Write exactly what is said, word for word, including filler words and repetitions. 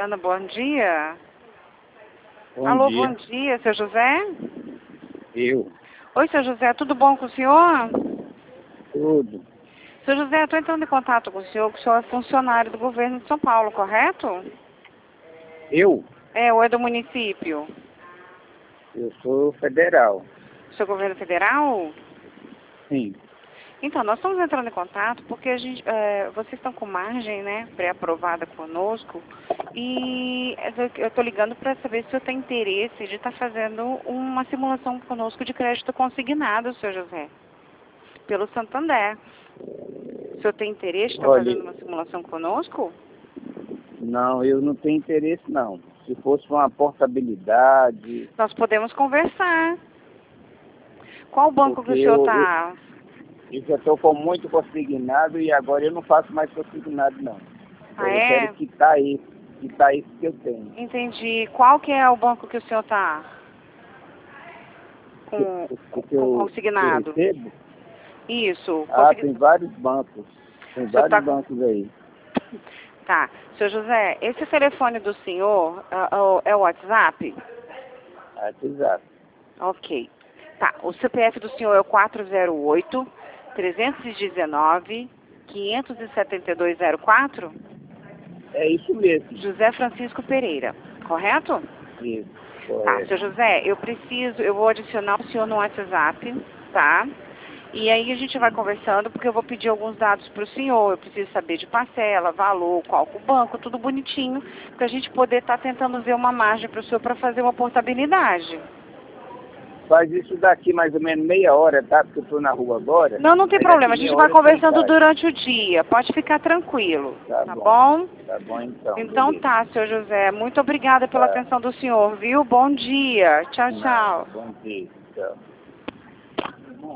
Luciana, bom dia. Bom Alô, dia. bom dia, seu José? Eu. Oi, seu José, tudo bom com o senhor? Tudo. Seu José, estou entrando em contato com o senhor, que o senhor é funcionário do governo de São Paulo, correto? Eu? É, ou é do município? Eu sou federal. Seu governo federal? Sim. Então, nós estamos entrando em contato porque a gente, é, vocês estão com margem, né, pré-aprovada conosco e eu estou ligando para saber se o senhor tem interesse de estar fazendo uma simulação conosco de crédito consignado, seu José, pelo Santander. O senhor tem interesse de estar Olha, fazendo uma simulação conosco? não, eu não tenho interesse não. Se fosse uma portabilidade... Nós podemos conversar. Qual banco que o porque senhor eu, eu, está? eu já estou com muito consignado e agora eu não faço mais consignado não. Ah, Eu é? quero quitar esse, quitar esse que eu tenho. Entendi. Qual que é o banco que o senhor está? Que, Com, que, com, que com eu, que eu consignado? recebo? Isso. Ah, Consegui... tem vários bancos. Tem O senhor vários tá com... bancos aí. Tá. Seu José, esse telefone do senhor uh, uh, é o WhatsApp? Ah, exato. Ok. Tá. O C P F do senhor é o quatro zero oito, trezentos e dezenove, quinhentos e setenta e dois zero quatro? É isso mesmo. José Francisco Pereira, correto? Isso, Tá, correto. seu José, eu preciso, eu vou adicionar o senhor no WhatsApp, tá? E aí a gente vai conversando, porque eu vou pedir alguns dados para o senhor. Eu preciso saber de parcela, valor, qual o banco, tudo bonitinho, para a gente poder estar tá tentando ver uma margem para o senhor para fazer uma portabilidade. Faz isso daqui mais ou menos meia hora, tá? Porque eu tô na rua agora. Não, não tem Aí daqui problema, a meia gente vai hora eu tô em conversando casa. durante o dia, pode ficar tranquilo, Tá tá bom. bom? Tá bom então, Então beleza. tá, seu José, muito obrigada pela Tá. atenção do senhor, viu? Bom dia, tchau, Nada. tchau. Bom dia. Tchau.